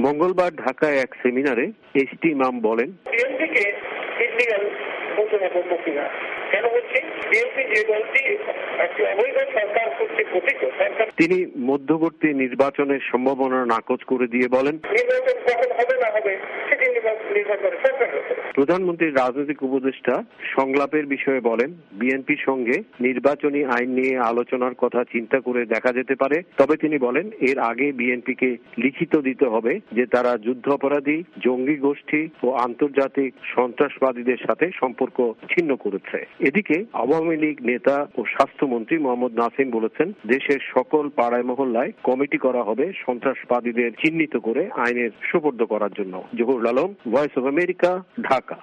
মঙ্গলবার ঢাকায় এক সেমিনারে এইচ.টি. ইমাম বলেন, বিএনপিকে ইল্লিগাল ঘোষণা করবো কিনা। কেন বলছি, বিএনপি যে দলটি একটি অবৈধ সরকার কর্তৃক গঠিত সরকার, তিনি মধ্যবর্তী নির্বাচনের সম্ভাবনা নাকচ করে দিয়ে বলেন, নির্বাচন কখন হবে না হবে সেটি নির্ভর করে সরকারের উপর। প্রধানমন্ত্রীর রাজনৈতিক উপদেষ্টা সংলাপের বিষয়ে বলেন, বিএনপির সঙ্গে নির্বাচনী আইন নিয়ে আলোচনার কথা চিন্তা করে দেখা যেতে পারে। তবে তিনি বলেন, এর আগে বিএনপিকে লিখিত দিতে হবে যে তারা যুদ্ধ অপরাধী, জঙ্গি গোষ্ঠী ও আন্তর্জাতিক সন্ত্রাসবাদীদের সাথে সম্পর্ক ছিন্ন করেছে। এদিকে আওয়ামী লীগ নেতা ও স্বাস্থ্যমন্ত্রী মোহাম্মদ নাসিম বলেছেন, দেশের সকল পাড়ায় মহল্লায় কমিটি করা হবে সন্ত্রাসবাদীদের চিহ্নিত করে আইনের সোপর্দ করার জন্য। Jahurul Alam, voice of America, Dhaka.